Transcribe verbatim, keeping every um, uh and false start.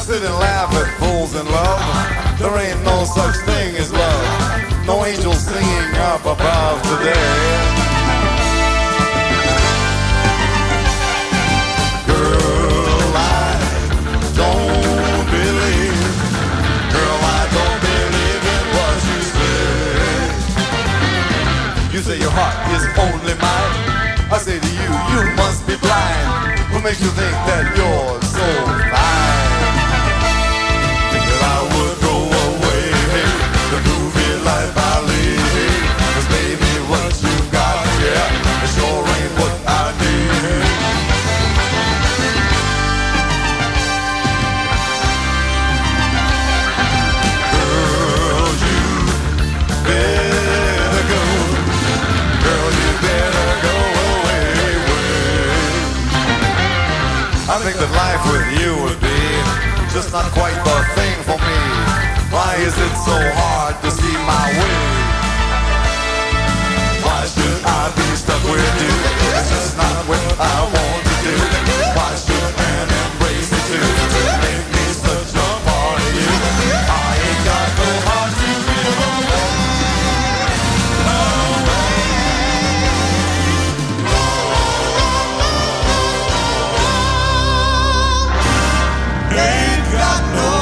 sit and laugh at fools in love. There ain't no such thing as love. No angels singing up above today. Girl, I don't believe. Girl, I don't believe in what you say. You say your heart is only mine. I say to you, you must be blind. What makes you think that you're so fine? That I would go away, the groovy life I live. 'Cause baby, what you got here, it sure ain't what I need. Girl, you better go. Girl, you better go away. I think that life with you would be just not quite the thing for me. Why is it so hard to see my way? Why should I be stuck with you? It's just not what I want to do. Why should an embrace me too? Make me such a part of you. I ain't got no heart to give away. Ain't got no